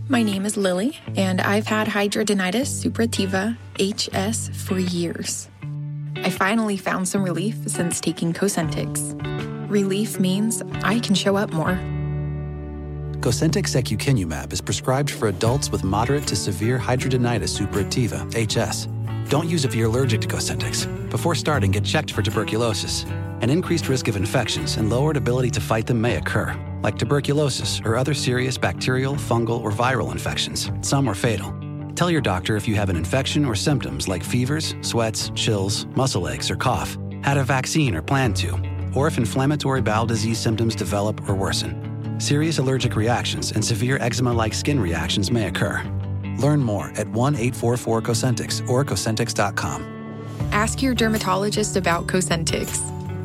My name is Lily, and I've had hidradenitis suppurativa, HS, for years. I finally found some relief since taking Cosentyx. Relief means I can show up more. Cosentyx secukinumab is prescribed for adults with moderate to severe hidradenitis suppurativa, HS. Don't use if you're allergic to Cosentyx. Before starting, get checked for tuberculosis. An increased risk of infections and lowered ability to fight them may occur, like tuberculosis or other serious bacterial, fungal, or viral infections. Some are fatal. Tell your doctor if you have an infection or symptoms like fevers, sweats, chills, muscle aches, or cough, had a vaccine or plan to, or if inflammatory bowel disease symptoms develop or worsen. Serious allergic reactions and severe eczema-like skin reactions may occur. Learn more at 1-844-COSENTYX or Cosentyx.com. Ask your dermatologist about Cosentyx.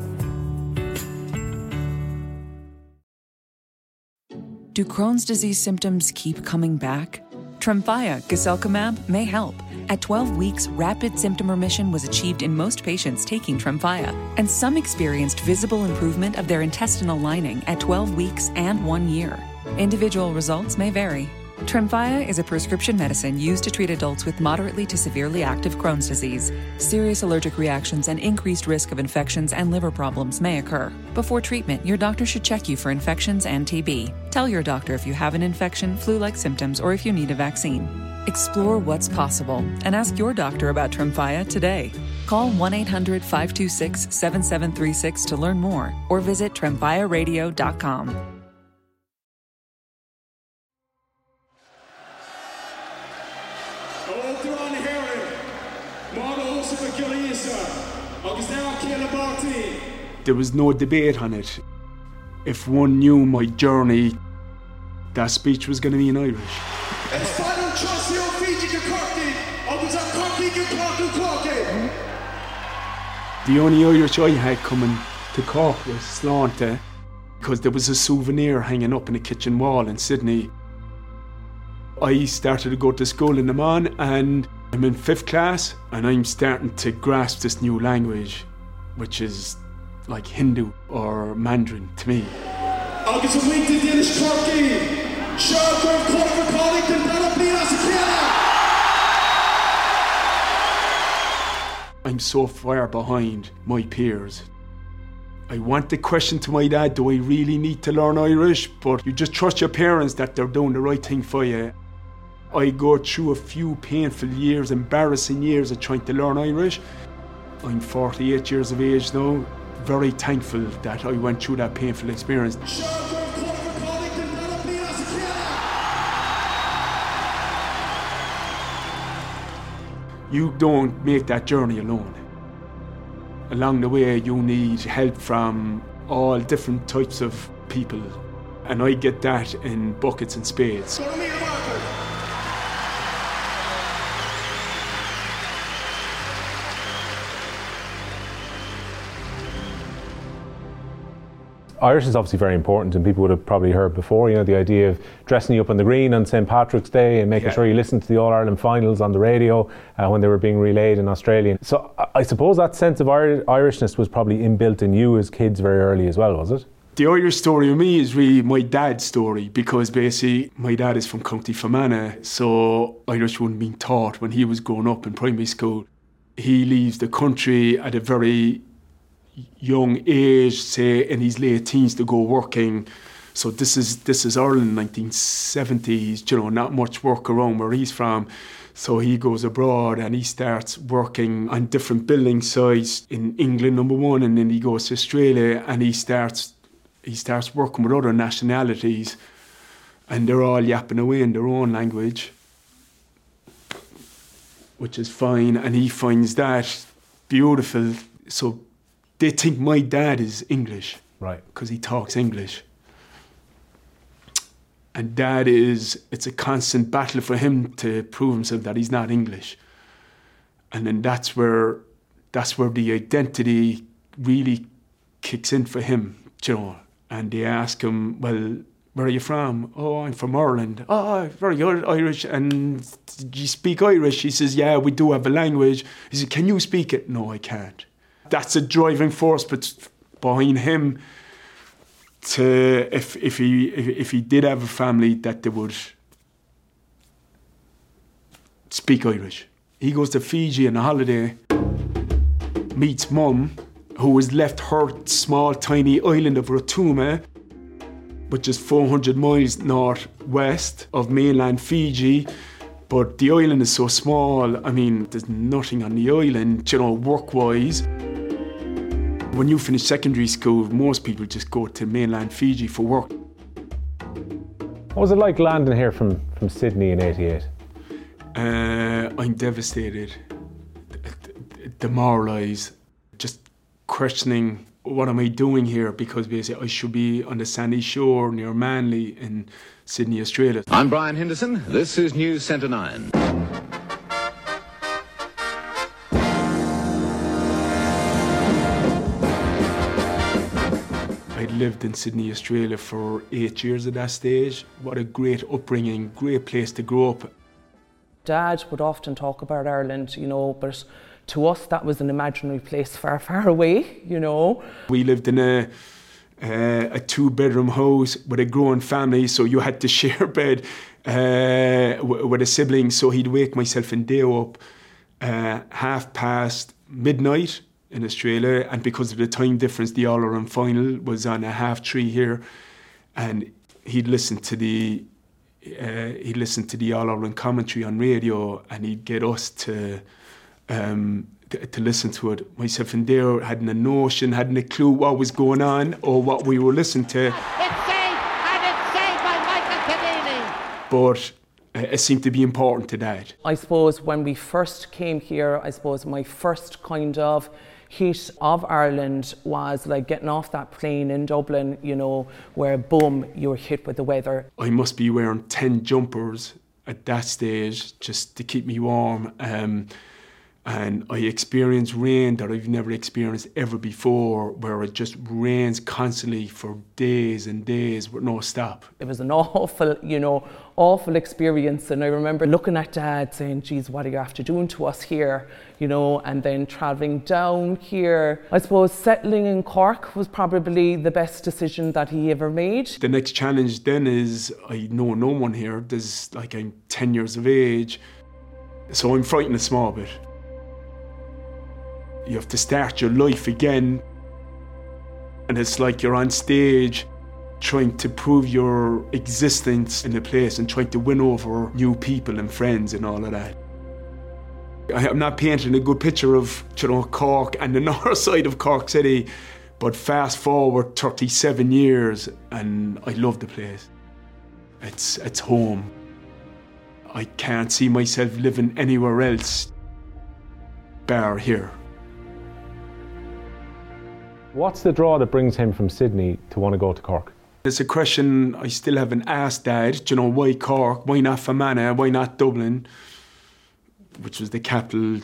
Do Crohn's disease symptoms keep coming back? Tremfya guselkumab may help. At 12 weeks, rapid symptom remission was achieved in most patients taking Tremfya, and some experienced visible improvement of their intestinal lining at 12 weeks and 1 year. Individual results may vary. Tremfya is a prescription medicine used to treat adults with moderately to severely active Crohn's disease. Serious allergic reactions and increased risk of infections and liver problems may occur. Before treatment, your doctor should check you for infections and TB. Tell your doctor if you have an infection, flu-like symptoms, or if you need a vaccine. Explore what's possible and ask your doctor about Tremfya today. Call 1-800-526-7736 to learn more or visit tremfyaradio.com. There was no debate on it. If one knew my journey, that speech was going to be in Irish. The only Irish I had coming to Cork was Sláinte, because there was a souvenir hanging up in the kitchen wall in Sydney. I started to go to school in Amman, and I'm in 5th class, and I'm starting to grasp this new language, which is like Hindu or Mandarin to me. I'm so far behind my peers. I want the question to my dad, do I really need to learn Irish? But you just trust your parents that they're doing the right thing for you. I go through a few painful years, embarrassing years of trying to learn Irish. I'm 48 years of age now. Very thankful that I went through that painful experience. You don't make that journey alone. Along the way, you need help from all different types of people. And I get that in buckets and spades. Irish is obviously very important, and people would have probably heard before, you know, the idea of dressing you up on the green on St. Patrick's Day and making sure you listen to the All-Ireland finals on the radio when they were being relayed in Australia. So I suppose that sense of Irishness was probably inbuilt in you as kids very early as well, was it? The Irish story of me is really my dad's story, because basically my dad is from County Fermanagh, so Irish wouldn't be taught when he was growing up in primary school. He leaves the country at a very young age, say in his late teens, to go working. So this is Ireland, 1970s, you know, not much work around where he's from. So he goes abroad and he starts working on different building sites in England, number one, and then he goes to Australia and he starts working with other nationalities, and they're all yapping away in their own language, which is fine, and he finds that beautiful. So they think my dad is English, right? Because he talks English. And it's a constant battle for him to prove himself that he's not English. And then that's where the identity really kicks in for him, you know. And they ask him, well, where are you from? Oh, I'm from Ireland. Oh, very good, Irish. And do you speak Irish? He says, yeah, we do have a language. He said, can you speak it? No, I can't. That's a driving force behind him to, if he did have a family, that they would speak Irish. He goes to Fiji on a holiday, meets mum, who was left her small, tiny island of Rotuma, which is 400 miles northwest of mainland Fiji. But the island is so small, I mean, there's nothing on the island, work-wise. When you finish secondary school, most people just go to mainland Fiji for work. What was it like landing here from Sydney in '88? I'm devastated, demoralised, just questioning what am I doing here, because basically I should be on the sandy shore near Manly in Sydney, Australia. I'm Brian Henderson. This is News Centre 9. I'd lived in Sydney, Australia for 8 years at that stage. What a great upbringing, great place to grow up. Dad would often talk about Ireland, but to us that was an imaginary place far, far away, We lived in a 2-bedroom house with a growing family, so you had to share a bed with a sibling. So he'd wake myself and Dale up midnight in Australia, and because of the time difference, the All-Ireland final was on 3:30 here, and he'd listen to the All-Ireland commentary on radio, and he'd get us to listen to it. Myself and Dale hadn't a notion, hadn't a clue what was going on or what we were listening to. It's saved, and it's saved by Michael Cavini. But it seemed to be important to Dad. I suppose when we first came here, my first kind of heat of Ireland was like getting off that plane in Dublin, where boom, you were hit with the weather. I must be wearing 10 jumpers at that stage just to keep me warm. And I experienced rain that I've never experienced ever before, where it just rains constantly for days and days with no stop. It was an awful experience, and I remember looking at Dad saying, geez, what are you after doing to us here? And then travelling down here. I suppose settling in Cork was probably the best decision that he ever made. The next challenge then is, I know no one here. I'm 10 years of age, so I'm frightened a small bit. You have to start your life again, and it's like you're on stage trying to prove your existence in a place and trying to win over new people and friends and all of that. I'm not painting a good picture of Cork and the north side of Cork City, but fast forward 37 years and I love the place. It's home. I can't see myself living anywhere else bar here. What's the draw that brings him from Sydney to want to go to Cork? It's a question I still haven't asked Dad. Why Cork? Why not Fermanagh? Why not Dublin? Which was the capital,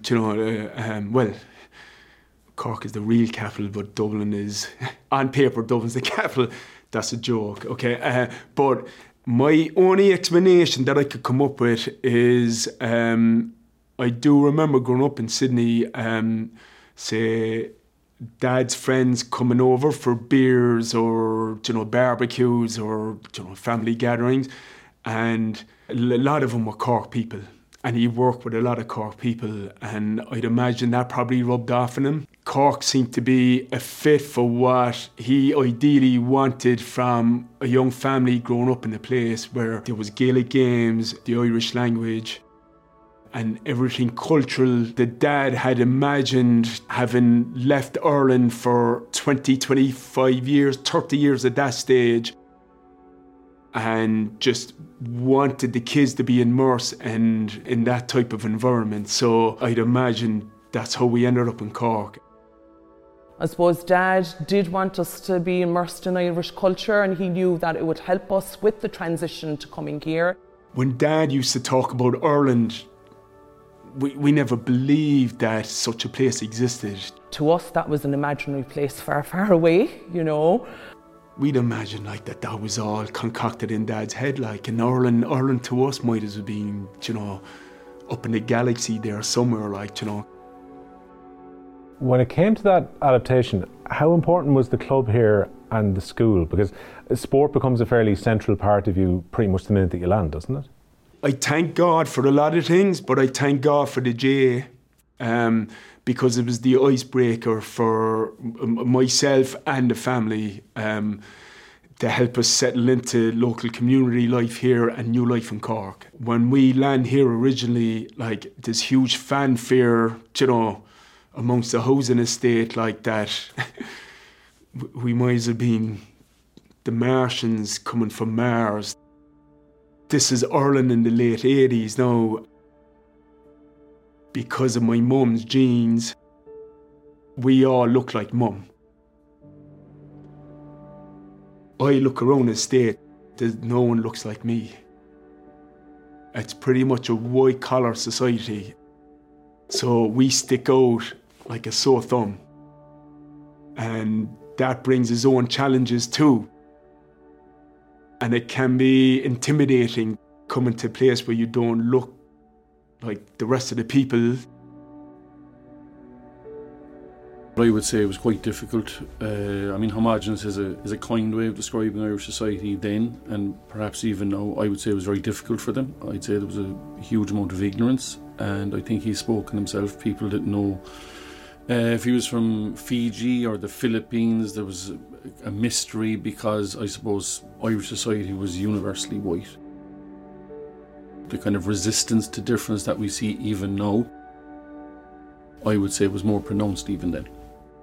Cork is the real capital, but Dublin is, on paper, Dublin's the capital. That's a joke, okay? But my only explanation that I could come up with is, I do remember growing up in Sydney, say, Dad's friends coming over for beers or barbecues or family gatherings, and a lot of them were Cork people, and he worked with a lot of Cork people, and I'd imagine that probably rubbed off on him. Cork seemed to be a fit for what he ideally wanted from a young family growing up in a place where there was Gaelic games, the Irish language, and everything cultural that Dad had imagined, having left Ireland for 20, 25 years, 30 years at that stage, and just wanted the kids to be immersed in that type of environment. So I'd imagine that's how we ended up in Cork. I suppose Dad did want us to be immersed in Irish culture, and he knew that it would help us with the transition to coming here. When Dad used to talk about Ireland, we never believed that such a place existed. To us, that was an imaginary place far, far away, We'd imagine that was all concocted in Dad's head, and Ireland to us might as well been, up in the galaxy there somewhere, When it came to that adaptation, how important was the club here and the school? Because sport becomes a fairly central part of you pretty much the minute that you land, doesn't it? I thank God for a lot of things, but I thank God for the GAA because it was the icebreaker for myself and the family to help us settle into local community life here and new life in Cork. When we land here originally, like, there's huge fanfare, you know, amongst the housing estate like that. We might as well been the Martians coming from Mars. This is Ireland in the late 80s now. Because of my mum's genes, we all look like mum. I look around the state, no one looks like me. It's pretty much a white-collar society. So we stick out like a sore thumb. And that brings its own challenges too. And it can be intimidating coming to a place where you don't look like the rest of the people. I would say it was quite difficult. Homogenous is a kind way of describing Irish society then, and perhaps even now. I would say it was very difficult for them. I'd say there was a huge amount of ignorance, and I think he's spoken himself. People didn't know if he was from Fiji or the Philippines. There was a mystery because I suppose Irish society was universally white. The kind of resistance to difference that we see even now, I would say, was more pronounced even then.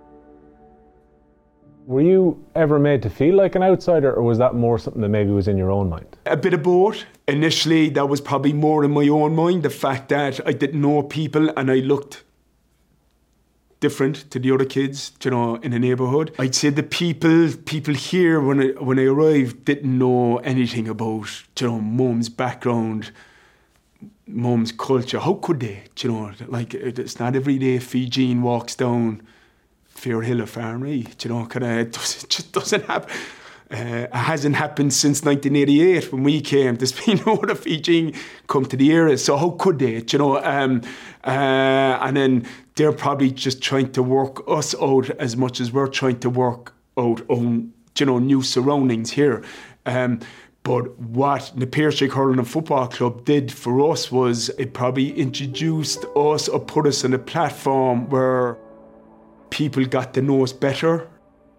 Were you ever made to feel like an outsider, or was that more something that maybe was in your own mind? A bit of both. Initially, that was probably more in my own mind, the fact that I didn't know people and I looked different to the other kids, you know, in the neighbourhood. I'd say the people here when I arrived didn't know anything about, you know, mum's background, mum's culture. How could they? You know, like, it's not every day Fijian walks down Fairhill or Farnree, you know, it just doesn't happen. It hasn't happened since 1988 when we came. There's been no other Fijian come to the area, so how could they, you know? And then they're probably just trying to work us out as much as we're trying to work out on, you know, new surroundings here. But what the Piercing Hurling and Football Club did for us was it probably introduced us or put us on a platform where people got to know us better.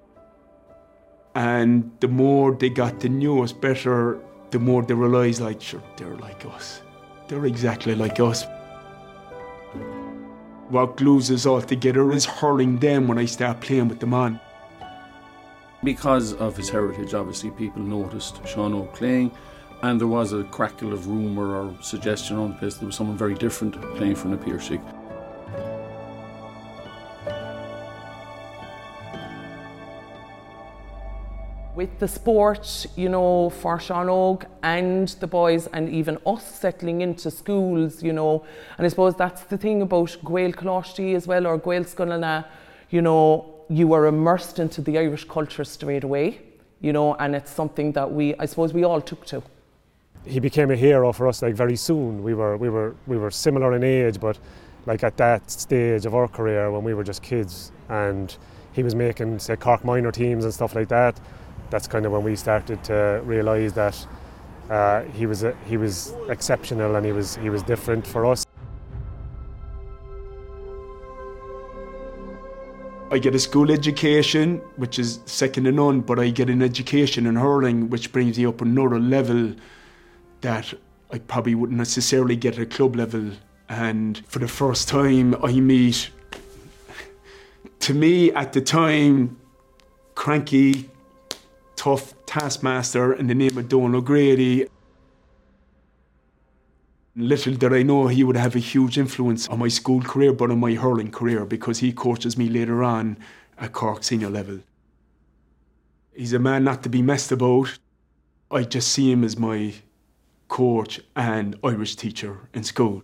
And the more they got to know us better, the more they realised, like, sure, they're like us. They're exactly like us. What glues us all together is hurling them when I start playing with them on. Because of his heritage, obviously, people noticed Sean O'Rourke playing, and there was a crackle of rumour or suggestion on the place there was someone very different playing for Na Piarsaigh. With the sport, you know, for Sean O'Rourke and the boys and even us settling into schools, you know, and I suppose that's the thing about Gael Closhty as well, or Gael Scunnana, you know, you are immersed into the Irish culture straight away, you know, and it's something that I suppose we all took to. He became a hero for us, like, very soon. We were similar in age, but like at that stage of our career when we were just kids, and he was making, say, Cork minor teams and stuff like that. That's kind of when we started to realise that he was exceptional and he was different for us. I get a school education, which is second to none, but I get an education in hurling, which brings me up another level that I probably wouldn't necessarily get at a club level. And for the first time, I meet, to me at the time, cranky, tough taskmaster in the name of Donal O'Grady. Little did I know he would have a huge influence on my school career, but on my hurling career, because he coaches me later on at Cork senior level. He's a man not to be messed about. I just see him as my coach and Irish teacher in school.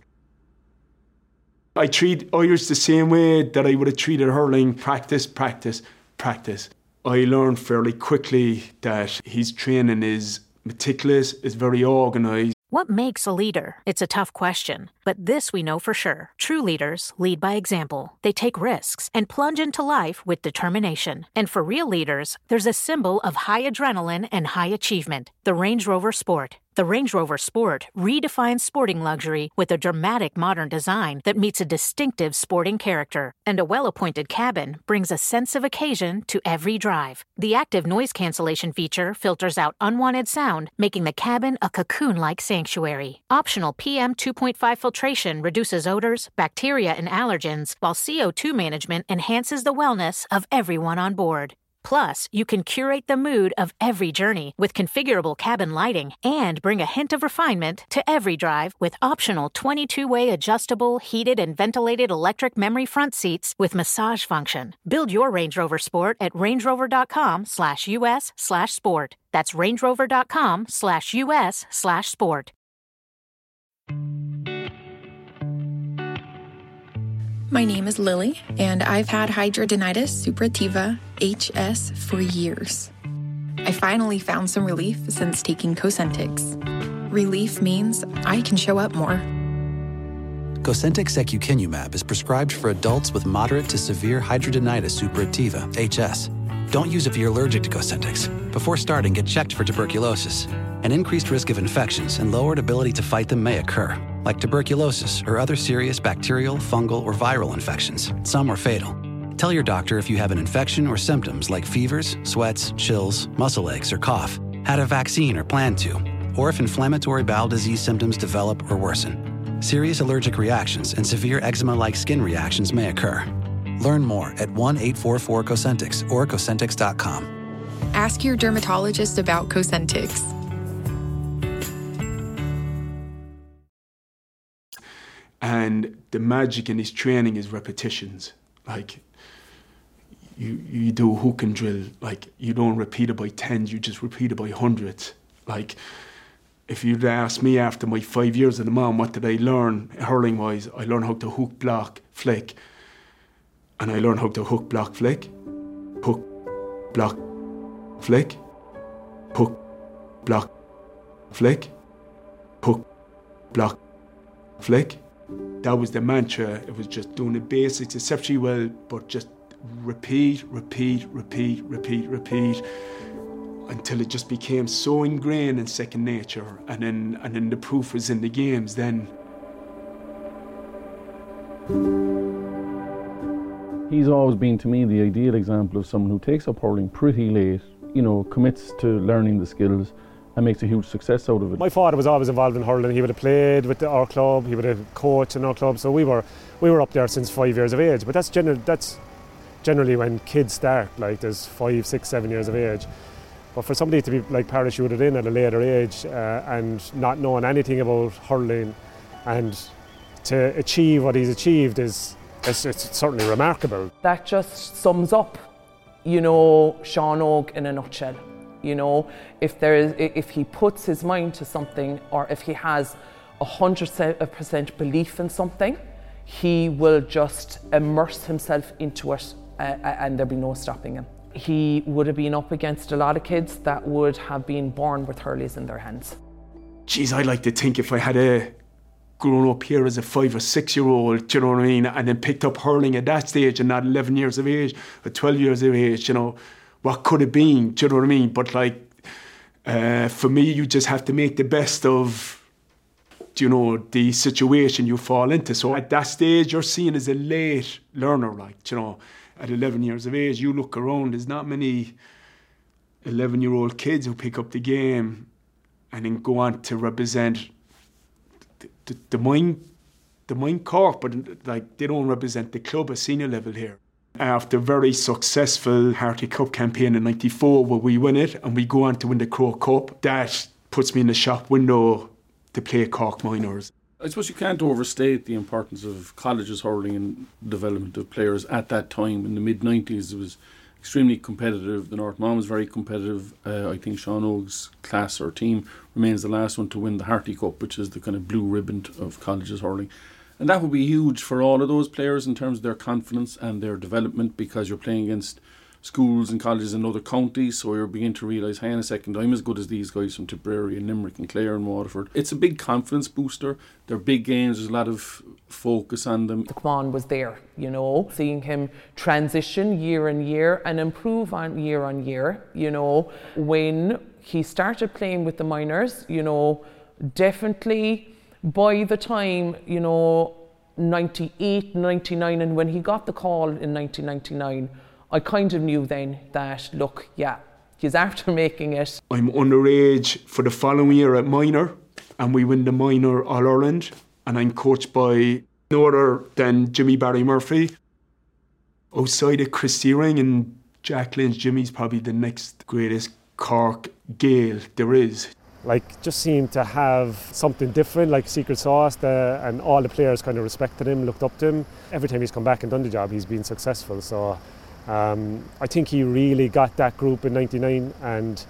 I treat Irish the same way that I would have treated hurling. Practice, practice, practice. I learned fairly quickly that his training is meticulous, is very organised. What makes a leader? It's a tough question, but this we know for sure. True leaders lead by example. They take risks and plunge into life with determination. And for real leaders, there's a symbol of high adrenaline and high achievement, the Range Rover Sport. The Range Rover Sport redefines sporting luxury with a dramatic modern design that meets a distinctive sporting character. And a well-appointed cabin brings a sense of occasion to every drive. The active noise cancellation feature filters out unwanted sound, making the cabin a cocoon-like sanctuary. Optional PM 2.5 filtration reduces odors, bacteria, and allergens, while CO2 management enhances the wellness of everyone on board. Plus, you can curate the mood of every journey with configurable cabin lighting and bring a hint of refinement to every drive with optional 22-way adjustable, heated and ventilated electric memory front seats with massage function. Build your Range Rover Sport at rangerover.com/US/sport. That's rangerover.com/US/sport. My name is Lily, and I've had hidradenitis suppurativa, HS, for years. I finally found some relief since taking Cosentyx. Relief means I can show up more. Cosentyx secukinumab is prescribed for adults with moderate to severe hidradenitis suppurativa, HS. Don't use if you're allergic to Cosentyx. Before starting, get checked for tuberculosis. An increased risk of infections and lowered ability to fight them may occur, like tuberculosis or other serious bacterial, fungal, or viral infections. Some are fatal. Tell your doctor if you have an infection or symptoms like fevers, sweats, chills, muscle aches, or cough, had a vaccine or plan to, or if inflammatory bowel disease symptoms develop or worsen. Serious allergic reactions and severe eczema-like skin reactions may occur. Learn more at 1-844-COSENTYX or Cosentyx.com. Ask your dermatologist about Cosentyx. And the magic in his training is repetitions. Like, you do a hook and drill, like, you don't repeat it by tens, you just repeat it by hundreds. Like, if you'd ask me after my 5 years in the Mom, what did I learn hurling-wise? I learned how to hook, block, flick. And I learned how to hook, block, flick. Hook, block, flick. Hook, block, flick. Hook, block, flick. That was the mantra. It was just doing the basics exceptionally well, but just repeat, repeat, repeat, repeat, repeat, until it just became so ingrained in second nature. And then the proof was in the games then. He's always been, to me, the ideal example of someone who takes up hurling pretty late, commits to learning the skills and makes a huge success out of it. My father was always involved in hurling. He would have played with our club, he would have coached in our club, so we were up there since 5 years of age. But that's generally when kids start, like there's 5, 6, 7 years of age. But for somebody to be like parachuted in at a later age and not knowing anything about hurling and to achieve what he's achieved it's certainly remarkable. That just sums up, Sean Og in a nutshell. If he puts his mind to something, or if he has 100% belief in something, he will just immerse himself into it and there'll be no stopping him. He would have been up against a lot of kids that would have been born with hurleys in their hands. Geez, I like to think if I had grown up here as a 5 or 6 year old, do you know what I mean, and then picked up hurling at that stage and not 11 years of age or 12 years of age, what could have been, do you know what I mean? But for me, you just have to make the best of, the situation you fall into. So at that stage, you're seen as a late learner, at 11 years of age, you look around, there's not many 11-year-old kids who pick up the game and then go on to represent the Mind Cork, but they don't represent the club at senior level here. After a very successful Harty Cup campaign in '94, where we win it and we go on to win the Croke Cup, that puts me in the shop window to play Cork minors. I suppose you can't overstate the importance of colleges hurling and development of players at that time. In the mid-90s, it was extremely competitive. The North Mom was very competitive. I think Sean Og's class or team remains the last one to win the Harty Cup, which is the kind of blue ribbon of colleges hurling. And that would be huge for all of those players in terms of their confidence and their development, because you're playing against schools and colleges in other counties, so you're beginning to realise, hang on a second, I'm as good as these guys from Tipperary and Limerick and Clare and Waterford. It's a big confidence booster. They're big games, there's a lot of focus on them. The Kwan was there, seeing him transition year on year and improve on year, when he started playing with the minors, you know, definitely by the time, you know, 98, 99, and when he got the call in 1999, I kind of knew then that, look, yeah, he's after making it. I'm underage for the following year at minor, and we win the minor All-Ireland, and I'm coached by no other than Jimmy Barry Murphy. Outside of Chris Searing and Jack Lynch, Jimmy's probably the next greatest Cork Gael there is. Like, just seemed to have something different, like secret sauce, and all the players kind of respected him, looked up to him. Every time he's come back and done the job, he's been successful. So I think he really got that group in '99 and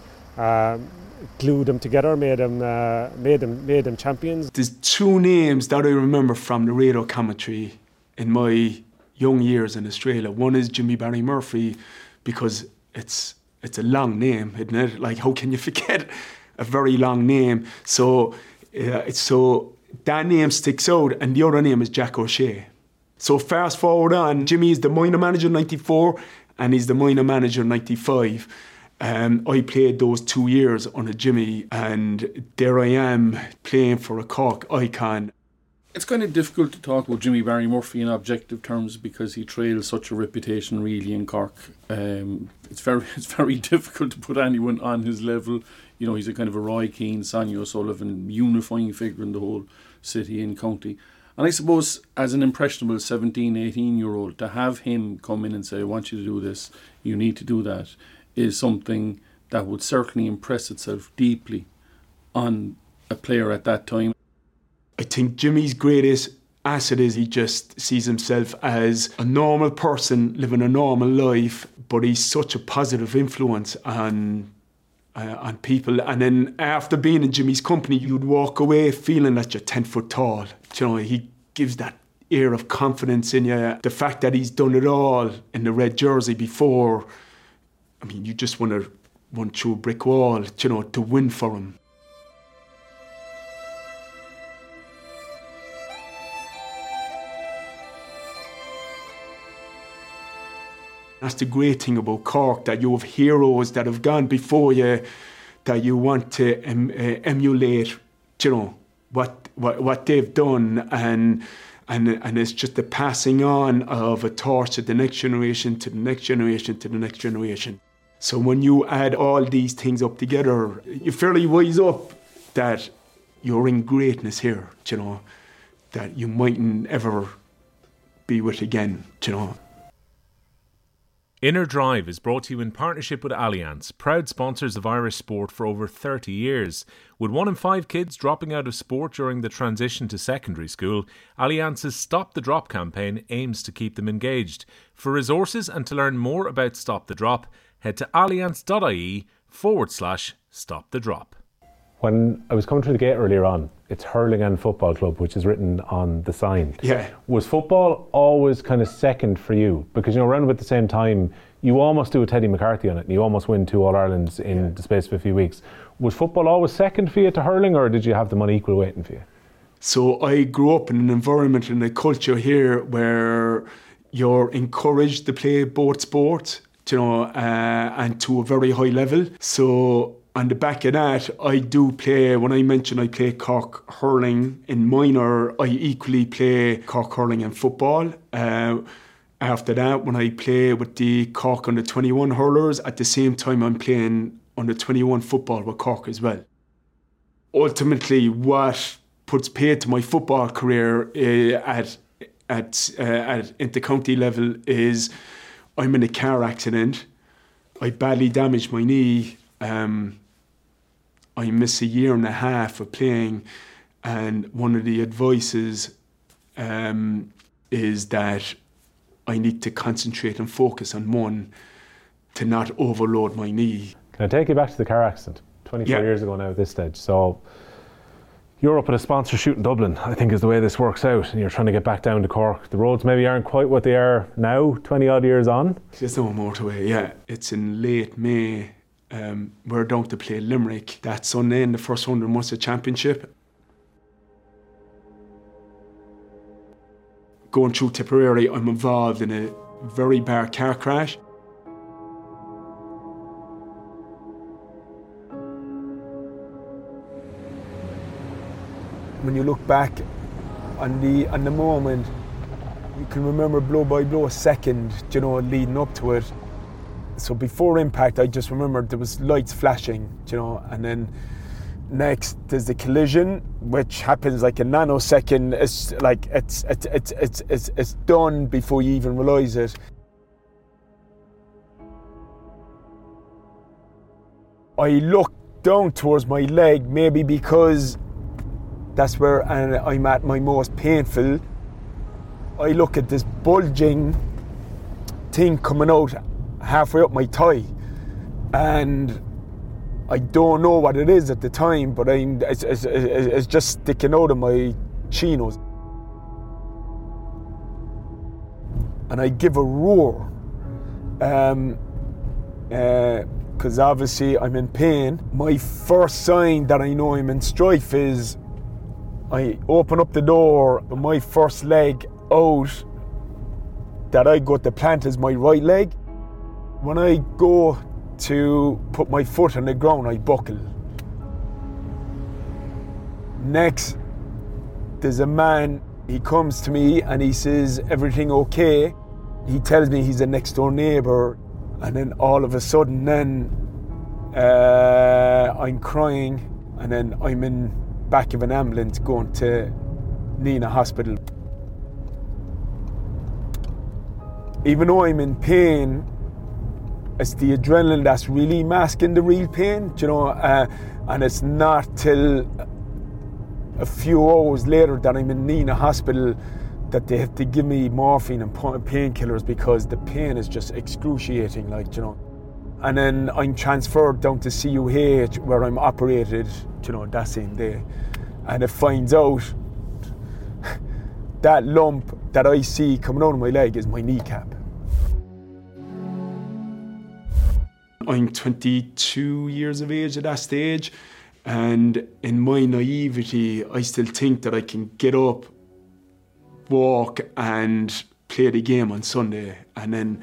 glued them together, made them champions. There's two names that I remember from the radio commentary in my young years in Australia. One is Jimmy Barry Murphy, because it's a long name, isn't it? Like, how can you forget a very long name? So that name sticks out, and the other name is Jack O'Shea. So fast forward on, Jimmy is the minor manager in '94 and he's the minor manager in '95. I played those 2 years under Jimmy, and there I am playing for a Cork icon. It's kind of difficult to talk about Jimmy Barry Murphy in objective terms because he trails such a reputation really in Cork. It's very difficult to put anyone on his level. You know, he's a kind of a Roy Keane, Sonia O'Sullivan, unifying figure in the whole city and county. And I suppose as an impressionable 17, 18-year-old, to have him come in and say, I want you to do this, you need to do that, is something that would certainly impress itself deeply on a player at that time. I think Jimmy's greatest asset is he just sees himself as a normal person living a normal life, but he's such a positive influence on people. And then after being in Jimmy's company, you'd walk away feeling that you're 10 foot tall. You know, he gives that air of confidence in you. The fact that he's done it all in the red jersey before, I mean, you just want to run through a brick wall, you know, to win for him. That's the great thing about Cork, that you have heroes that have gone before you, that you want to emulate, you know, what they've done, and it's just the passing on of a torch to the next generation, to the next generation, to the next generation. So when you add all these things up together, you fairly wise up that you're in greatness here, you know, that you mightn't ever be with again, you know. Inner Drive is brought to you in partnership with Allianz, proud sponsors of Irish sport for over 30 years. With 1 in 5 kids dropping out of sport during the transition to secondary school, Allianz's Stop the Drop campaign aims to keep them engaged. For resources and to learn more about Stop the Drop, head to allianz.ie/Stop the Drop. When I was coming through the gate earlier on, it's Hurling and Football Club, which is written on the sign. Yeah. Was football always kind of second for you? Because, you know, around about the same time, you almost do a Teddy McCarthy on it, and you almost win 2 All-Irelands in the space of a few weeks. Was football always second for you to hurling, or did you have them on equal weighting for you? So I grew up in an environment and a culture here where you're encouraged to play both sports, you know, and to a very high level. So on the back of that, I do play, when I mention I play Cork hurling in minor, I equally play Cork hurling and football. After that, when I play with the Cork under 21 hurlers, at the same time I'm playing under 21 football with Cork as well. Ultimately, what puts paid to my football career at inter-county level is I'm in a car accident. I badly damaged my knee. I miss a year and a half of playing, and one of the advices is that I need to concentrate and focus on one, to not overload my knee. Can I take you back to the car accident 24 years ago now at this stage? So you're up at a sponsor shoot in Dublin, I think is the way this works out, and you're trying to get back down to Cork. The roads maybe aren't quite what they are now, 20 odd years on. There's no motorway, yeah. It's in late May. We're down to play Limerick that Sunday in the first 100 Munster Championship. Going through Tipperary, I'm involved in a very bad car crash. when you look back on the moment, you can remember blow by blow, second, leading up to it. So before impact, I just remember there was lights flashing, and then next there's the collision, which happens like a nanosecond. It's like it's done before you even realise it. I looked down towards my leg, maybe because that's where I'm at my most painful. I look at this bulging thing coming out halfway up my thigh, and I don't know what it is at the time, but it's just sticking out of my chinos. And I give a roar, because obviously I'm in pain. My first sign that I know I'm in strife is I open up the door, and my first leg out that I got to plant is my right leg. When I go to put my foot on the ground, I buckle. Next, there's a man, he comes to me and he says, "Everything okay?" He tells me he's a next door neighbour, and then all of a sudden I'm crying, and then I'm in back of an ambulance going to Nina Hospital. Even though I'm in pain, it's the adrenaline that's really masking the real pain, and it's not till a few hours later that I'm in Nina Hospital that they have to give me morphine and painkillers because the pain is just excruciating, And then I'm transferred down to CUH where I'm operated, that same day. And it finds out that lump that I see coming out of my leg is my kneecap. I'm 22 years of age at that stage, and in my naivety, I still think that I can get up, walk, and play the game on Sunday. And then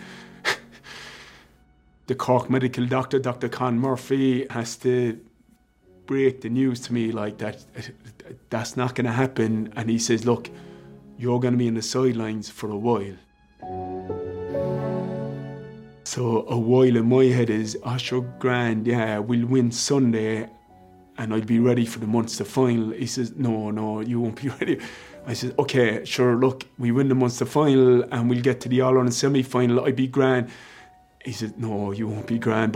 the Cork medical doctor, Dr. Con Murphy, has to break the news to me like that's not going to happen. And he says, "Look, you're going to be in the sidelines for a while." So a while in my head is, sure, grand, yeah, we'll win Sunday and I'll be ready for the Munster final. He says, no, you won't be ready. I said, okay, sure, look, we win the Munster final and we'll get to the All-Ireland semi-final, I'll be grand. He said, no, you won't be grand.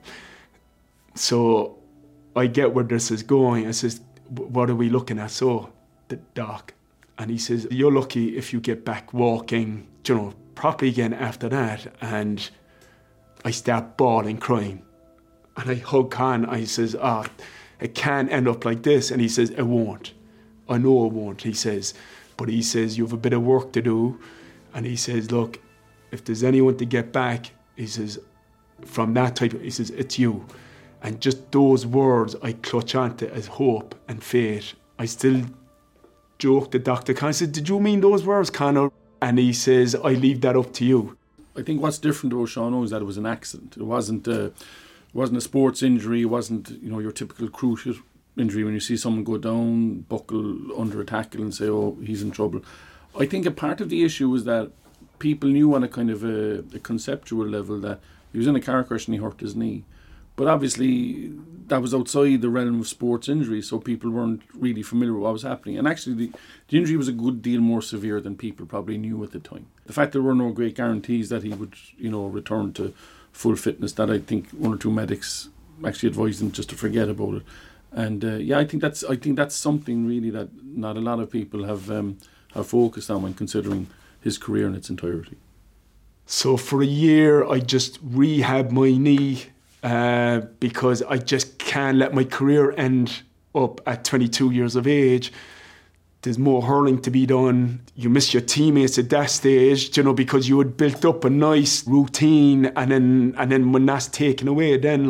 So I get where this is going. I says, what are we looking at? So the doc, and he says, you're lucky if you get back walking, properly again after that. And I start bawling, crying. And I hug Con. I says, it can't end up like this. And he says, it won't. I know it won't, he says. But he says, you have a bit of work to do. And he says, look, if there's anyone to get back, he says, from that type, he says, it's you. And just those words I clutch onto as hope and faith. I still joke to Dr. Con. I said, did you mean those words, Conor? And he says, I leave that up to you. I think what's different about Sean is that it was an accident. It wasn't a sports injury. It wasn't your typical cruciate injury when you see someone go down, buckle under a tackle and say, oh, he's in trouble. I think a part of the issue was that people knew on a kind of a conceptual level that he was in a car crash and he hurt his knee. But obviously that was outside the realm of sports injury, so people weren't really familiar with what was happening. And actually the injury was a good deal more severe than people probably knew at the time. The fact there were no great guarantees that he would, return to full fitness, that I think one or two medics actually advised him just to forget about it. And I think that's something really that not a lot of people have focused on when considering his career in its entirety. So for a year I just rehabbed my knee because I just can't let my career end up at 22 years of age. There's more hurling to be done. You miss your teammates at that stage, because you had built up a nice routine, and then when that's taken away, then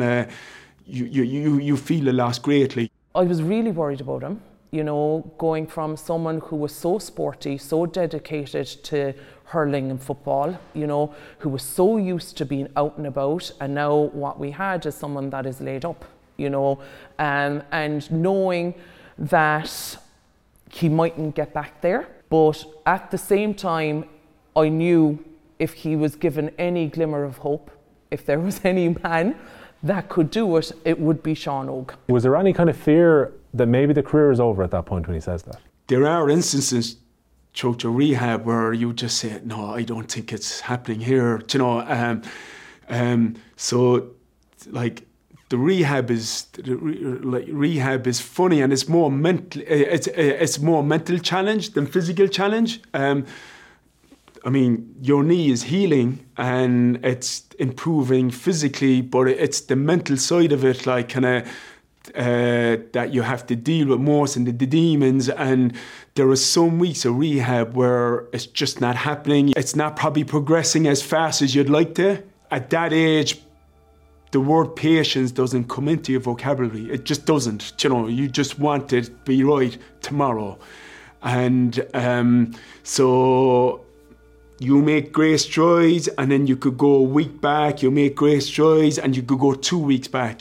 you feel a loss greatly. I was really worried about him, going from someone who was so sporty, so dedicated to hurling and football, who was so used to being out and about, and now what we had is someone that is laid up, and knowing that he mightn't get back there. But at the same time, I knew if he was given any glimmer of hope, if there was any man that could do it, it would be Sean Og. Was there any kind of fear that maybe the career is over at that point when he says that? There are instances throughout your rehab where you just say, no, I don't think it's happening here. Do you know, so like the rehab is funny, and it's more mental. It's more mental challenge than physical challenge. I mean, your knee is healing and it's improving physically, but it's the mental side of it, like kind of that you have to deal with most, and the demons. And there are some weeks of rehab where it's just not happening. It's not probably progressing as fast as you'd like to. At that age, the word patience doesn't come into your vocabulary. It just doesn't. You know, you just want it to be right tomorrow. And so you make great strides, and then you could go a week back, you make great strides, and you could go 2 weeks back.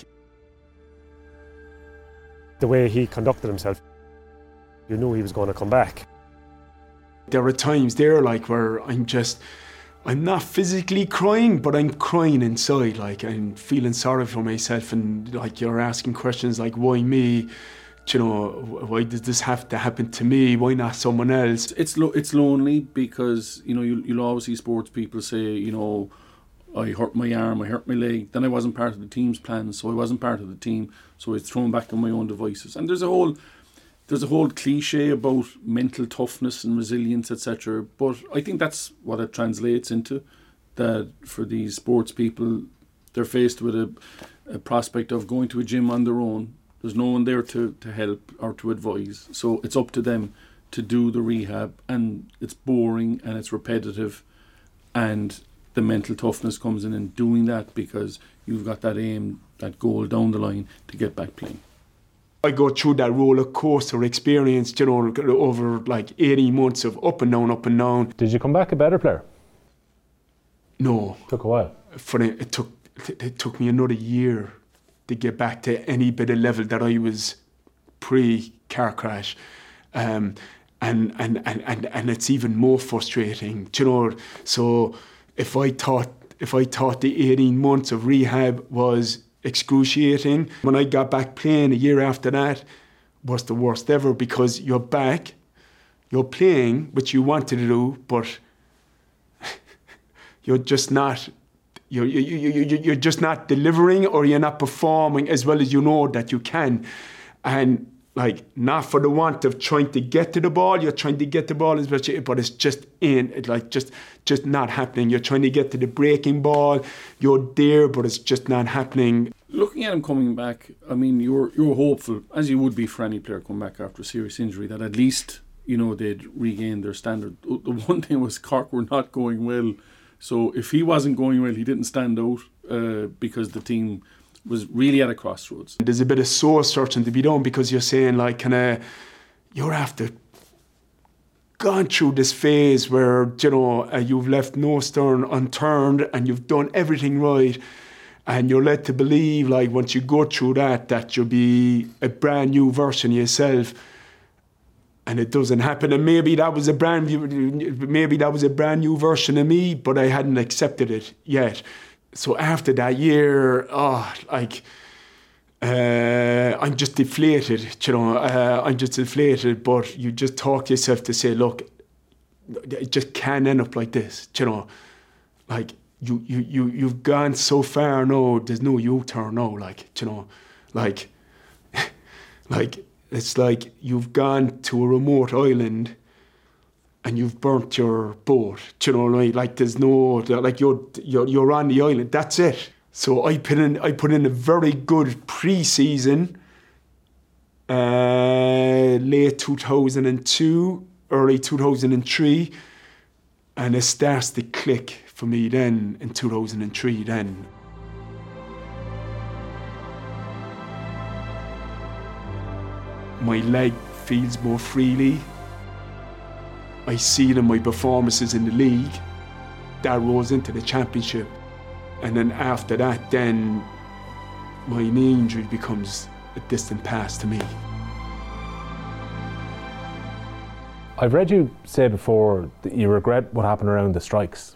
The way he conducted himself, you knew he was going to come back. There are times there like where I'm not physically crying, but I'm crying inside, like I'm feeling sorry for myself, and like you're asking questions like, why me? You know, why does this have to happen to me? Why not someone else? It's lonely because, you know, you'll always see sports people say, you know, I hurt my arm, I hurt my leg, then I wasn't part of the team's plans, so I wasn't part of the team, so I was thrown back on my own devices. And there's a whole cliche about mental toughness and resilience, etc. But I think that's what it translates into, that for these sports people, they're faced with a prospect of going to a gym on their own. There's no one there to help or to advise. So it's up to them to do the rehab, and it's boring and it's repetitive, and the mental toughness comes in doing that because you've got that aim, that goal down the line to get back playing. I go through that roller coaster experience, you know, over like 18 months of up and down, up and down. Did you come back a better player? No. Took a while. It took me another year to get back to any bit of level that I was pre-car crash. And it's even more frustrating, you know. So if I thought the 18 months of rehab was excruciating, when I got back playing a year after that was the worst ever, because you're back, you're playing, which you wanted to do, but you're just not. You're just not delivering, or you're not performing as well as you know that you can. And like, not for the want of trying to get to the ball, you're trying to get the ball as much, but it's just just not happening. You're trying to get to the breaking ball, you're there, but it's just not happening. Looking at him coming back, I mean, you're hopeful, as you would be for any player coming back after a serious injury, that at least, you know, they'd regain their standard. The one thing was Cork were not going well. So if he wasn't going well, he didn't stand out because the team was really at a crossroads. There's a bit of soul searching to be done, because you're saying like, you're after gone through this phase where, you know, you've left no stone unturned and you've done everything right, and you're led to believe like once you go through that you'll be a brand new version of yourself. And it doesn't happen, and maybe that was a brand new version of me, but I hadn't accepted it yet. So after that year, I'm just deflated, you know. I'm just deflated. But you just talk to yourself to say, look, it just can't end up like this, you know. Like you've gone so far now. There's no U-turn now, like, you know, like. It's like you've gone to a remote island and you've burnt your boat. Do you know what I mean? Like there's no, like you're on the island. That's it. So I put in a very good pre-season, late 2002, early 2003, and it starts to click for me then in 2003 then. My leg feels more freely. I see it in my performances in the league. That rolls into the championship. And then after that, then my knee injury becomes a distant past to me. I've read you say before that you regret what happened around the strikes.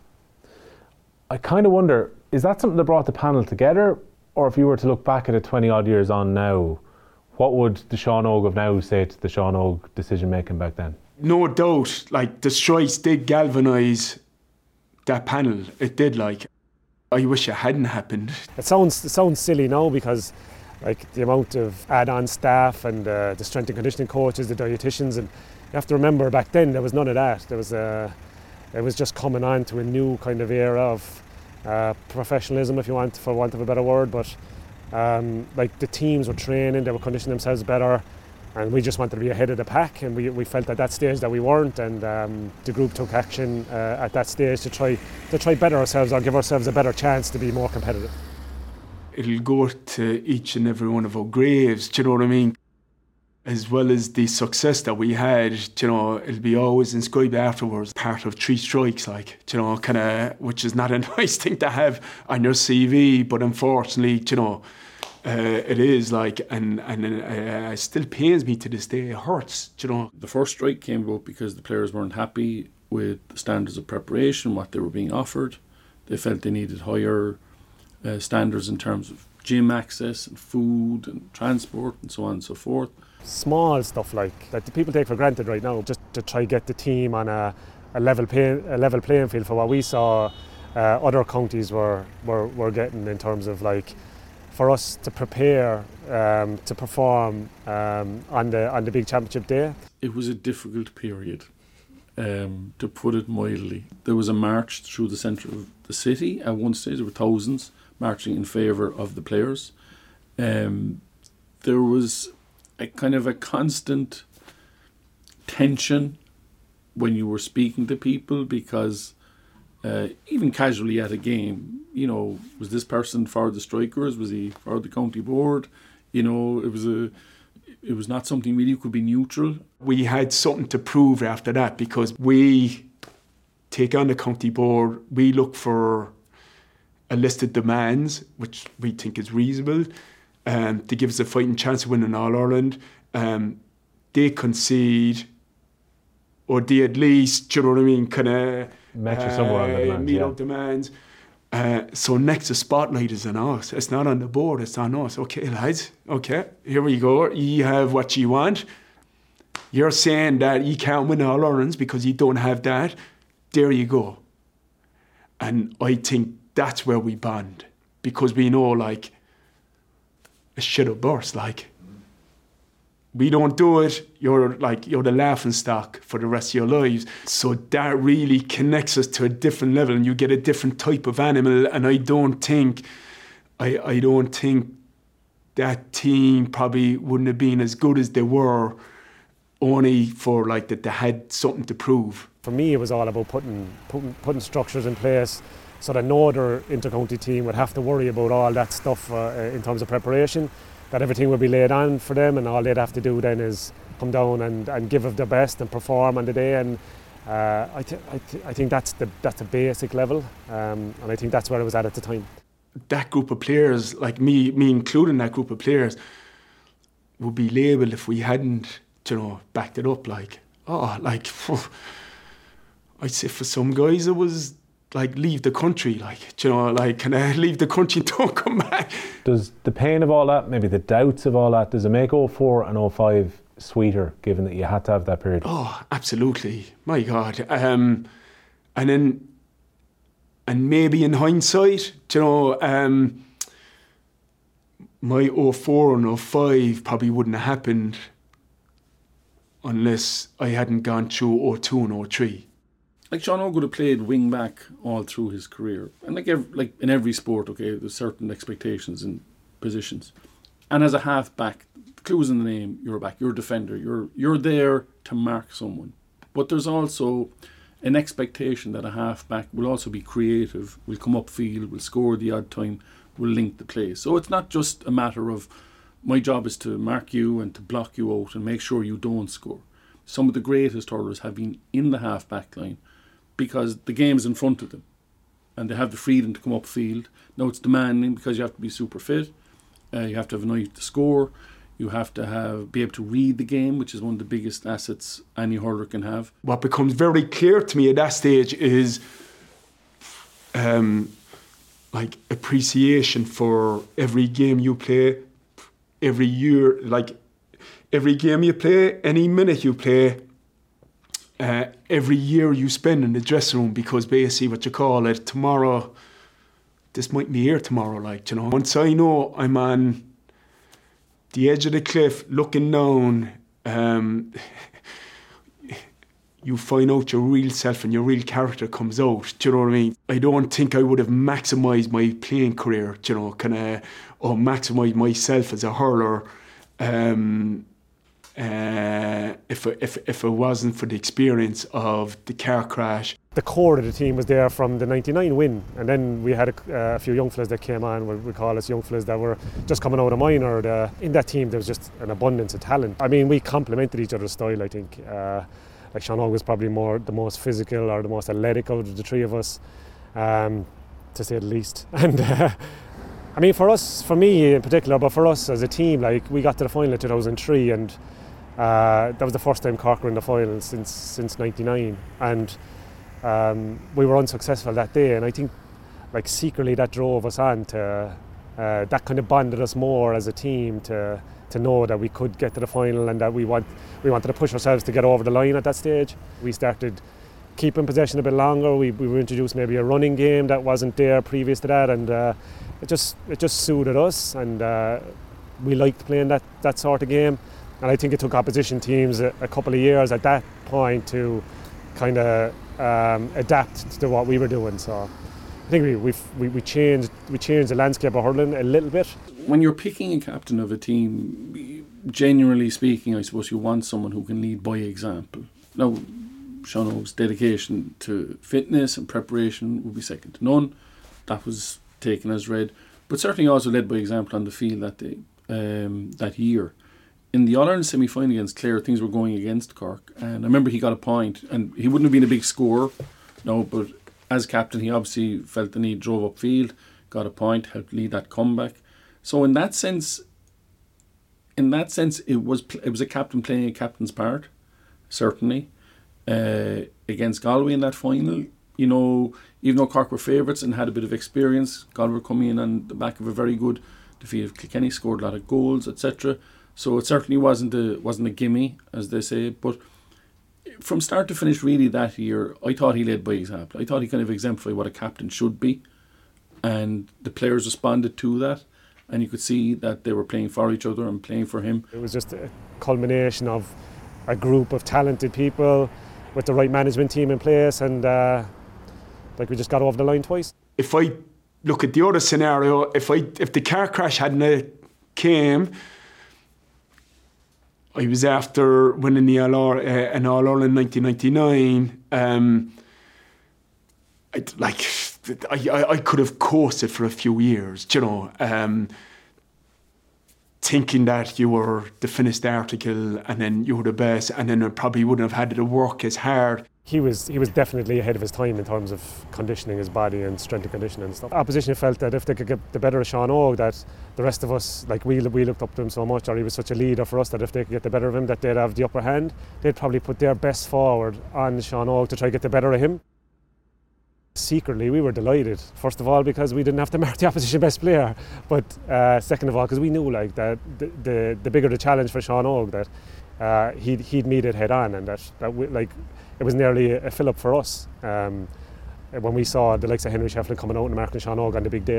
I kind of wonder, is that something that brought the panel together? Or if you were to look back at it 20 odd years on now, what would the Sean Og of now say to the Sean Og decision making back then? No doubt, like, the strikes did galvanise that panel. It did, like. I wish it hadn't happened. It sounds silly now because, like, the amount of add-on staff and the strength and conditioning coaches, the dietitians, and you have to remember back then there was none of that. It was just coming on to a new kind of era of professionalism, if you want, for want of a better word. But like, the teams were training, they were conditioning themselves better, and we just wanted to be ahead of the pack, and we felt at that stage that we weren't, and the group took action at that stage to try better ourselves or give ourselves a better chance to be more competitive. It'll go to each and every one of our graves, do you know what I mean? As well as the success that we had, you know, it'll be always inscribed afterwards, part of 3 strikes, like, you know, kind of, which is not a nice thing to have on your CV, but unfortunately, you know, it is, like, and it still pains me to this day. It hurts, you know. The first strike came about because the players weren't happy with the standards of preparation, what they were being offered. They felt they needed higher standards in terms of gym access and food and transport and so on and so forth. Small stuff like that the people take for granted right now, just to try get the team on a level playing field for what we saw other counties were getting, in terms of, like, for us to prepare to perform on the big championship day. It was a difficult period, to put it mildly. There was a march through the centre of the city at one stage. There were thousands marching in favour of the players. There was a kind of a constant tension when you were speaking to people, because even casually at a game, you know, was this person for the strikers? Was he for the county board? You know, it was not something really could be neutral. We had something to prove after that, because we take on the county board, we look for a list of demands, which we think is reasonable, to give us a fighting chance of winning All-Ireland. They concede, or they at least, you know what I mean, kind of meet up demands. So next, the spotlight is on us. It's not on the board, it's on us. Okay, lads, okay, here we go. You have what you want. You're saying that you can't win All-Irelands because you don't have that. There you go. And I think that's where we bond, because we know, like, it should have burst, like. We don't do it, you're the laughing stock for the rest of your lives. So that really connects us to a different level, and you get a different type of animal. And I don't think that team probably wouldn't have been as good as they were, only for, like, that they had something to prove. For me, it was all about putting structures in place so that no other inter-county team would have to worry about all that stuff in terms of preparation, that everything would be laid on for them, and all they'd have to do then is come down and give of their best and perform on the day. And I think that's a basic level, and I think that's where it was at the time. That group of players, like me including that group of players, would be labelled if we hadn't, you know, backed it up. Like, I'd say for some guys it was like, leave the country, like, you know, like, can I leave the country and don't come back? Does the pain of all that, maybe the doubts of all that, does it make 04 and 05 sweeter, given that you had to have that period? Oh, absolutely. My God. And maybe in hindsight, you know, my 04 and 05 probably wouldn't have happened unless I hadn't gone through 02 and 03. Like, Sean Og would have played wing back all through his career, and like in every sport, okay, there's certain expectations and positions. And as a half back, the clue's in the name. You're a back. You're a defender. You're there to mark someone. But there's also an expectation that a half back will also be creative. Will come upfield. Will score the odd time. Will link the play. So it's not just a matter of my job is to mark you and to block you out and make sure you don't score. Some of the greatest hurlers have been in the half back line, because the game's in front of them and they have the freedom to come upfield. Now it's demanding because you have to be super fit, you have to have an eye to score, You have to be able to read the game, which is one of the biggest assets any hurler can have. What becomes very clear to me at that stage is like appreciation for every game you play, every year, like every game you play, any minute you play, every year you spend in the dressing room, because basically what you call it, tomorrow, this might be here tomorrow, like, you know. Once I know I'm on the edge of the cliff looking down, you find out your real self and your real character comes out. Do you know what I mean? I don't think I would have maximised my playing career, you know, or maximised myself as a hurler if it wasn't for the experience of the car crash. The core of the team was there from the 99 win, and then we had a few young fellas that came on. We call us young fellas that were just coming out of minor. In that team there was just an abundance of talent. I mean, we complemented each other's style, I think. Like Sean Og was probably the most physical or the most athletic out of the three of us, to say the least. And I mean, for me in particular, but for us as a team, like, we got to the final in 2003, and that was the first time Cork were in the final since 99, and we were unsuccessful that day. And I think, like, secretly that drove us on to that kind of bonded us more as a team to know that we could get to the final, and that we wanted to push ourselves to get over the line at that stage. We started keeping possession a bit longer. We were introduced maybe a running game that wasn't there previous to that, and it just suited us, and we liked playing that sort of game. And I think it took opposition teams a couple of years at that point to kind of adapt to what we were doing. So I think we changed the landscape of hurling a little bit. When you're picking a captain of a team, generally speaking, I suppose you want someone who can lead by example. Now, Sean Og's dedication to fitness and preparation would be second to none. That was taken as read, but certainly also led by example on the field that day, that year. In the All-Ireland semi-final against Clare, things were going against Cork, and I remember he got a point, and he wouldn't have been a big scorer, no, but as captain he obviously felt the need, drove upfield, got a point, helped lead that comeback. So in that sense, it was a captain playing a captain's part, certainly, against Galway in that final. You know, even though Cork were favourites and had a bit of experience, Galway were coming in on the back of a very good defeat of Kilkenny, scored a lot of goals, etc. So it certainly wasn't a gimme, as they say. But from start to finish, really, that year, I thought he led by example. I thought he kind of exemplified what a captain should be, and the players responded to that. And you could see that they were playing for each other and playing for him. It was just a culmination of a group of talented people with the right management team in place, and we just got over the line twice. If I look at the other scenario, if the car crash hadn't came, I was after winning the an All-Ireland 1999. I could have coasted for a few years, you know, thinking that you were the finished article and then you were the best, and then I probably wouldn't have had to work as hard. He was definitely ahead of his time in terms of conditioning his body and strength and conditioning and stuff. Opposition felt that if they could get the better of Sean Og, that the rest of us, like we looked up to him so much, or he was such a leader for us, that if they could get the better of him, that they'd have the upper hand. They'd probably put their best forward on Sean Og to try to get the better of him. Secretly, we were delighted. First of all, because we didn't have to mark the opposition best player, but second of all, because we knew like that the bigger the challenge for Sean Og, that he'd meet it head on, and that it was nearly a fill-up for us when we saw the likes of Henry Shefflin coming out and marking Sean Og on the big day.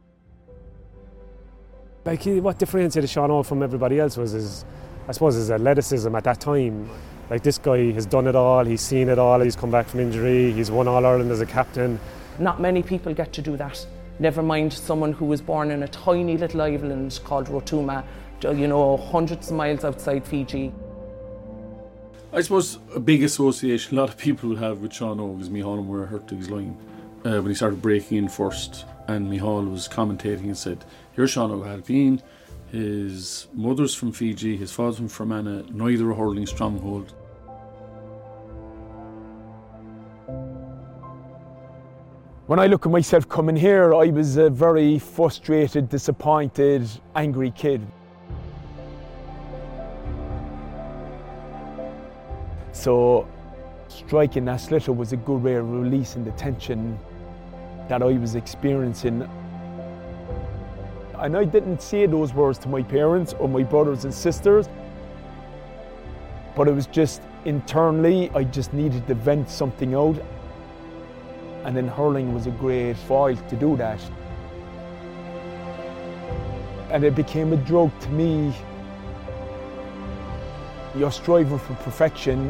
What differentiated Sean Og from everybody else was his athleticism at that time. Like, this guy has done it all, he's seen it all, he's come back from injury, he's won All-Ireland as a captain. Not many people get to do that. Never mind someone who was born in a tiny little island called Rotuma, you know, hundreds of miles outside Fiji. I suppose a big association a lot of people will have with Sean Og is Micheál Moore Hertog's line. When he started breaking in first, and Micheál was commentating and said, "Here's Sean O'Halpine. His mother's from Fiji, his father's from Fermanagh, neither a hurling stronghold." When I look at myself coming here, I was a very frustrated, disappointed, angry kid. So striking that sliotar was a good way of releasing the tension that I was experiencing. And I didn't say those words to my parents or my brothers and sisters, but it was just internally, I just needed to vent something out. And then hurling was a great foil to do that. And it became a drug to me. You're striving for perfection.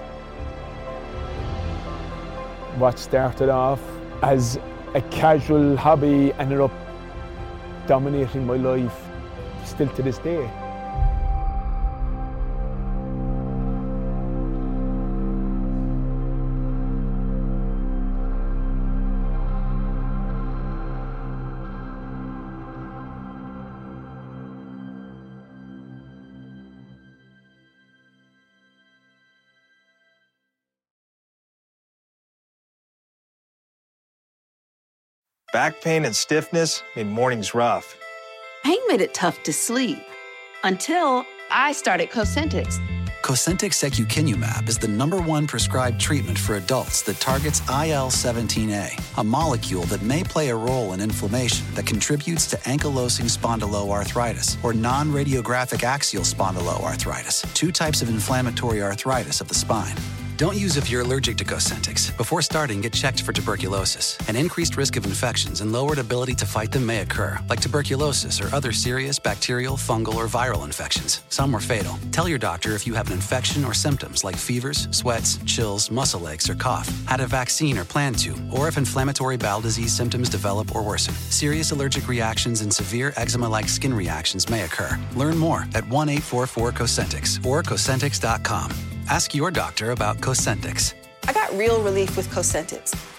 What started off as a casual hobby ended up dominating my life still to this day. Back pain and stiffness made mornings rough. Pain made it tough to sleep until I started Cosentyx. Cosentyx secukinumab is the #1 prescribed treatment for adults that targets IL-17A, a molecule that may play a role in inflammation that contributes to ankylosing spondyloarthritis or non-radiographic axial spondyloarthritis, 2 types of inflammatory arthritis of the spine. Don't use if you're allergic to Cosentyx. Before starting, get checked for tuberculosis. An increased risk of infections and lowered ability to fight them may occur, like tuberculosis or other serious bacterial, fungal, or viral infections. Some are fatal. Tell your doctor if you have an infection or symptoms like fevers, sweats, chills, muscle aches, or cough, had a vaccine or plan to, or if inflammatory bowel disease symptoms develop or worsen. Serious allergic reactions and severe eczema-like skin reactions may occur. Learn more at 1-844-COSENTYX or Cosentyx.com. Ask your doctor about Cosentyx. I got real relief with Cosentyx.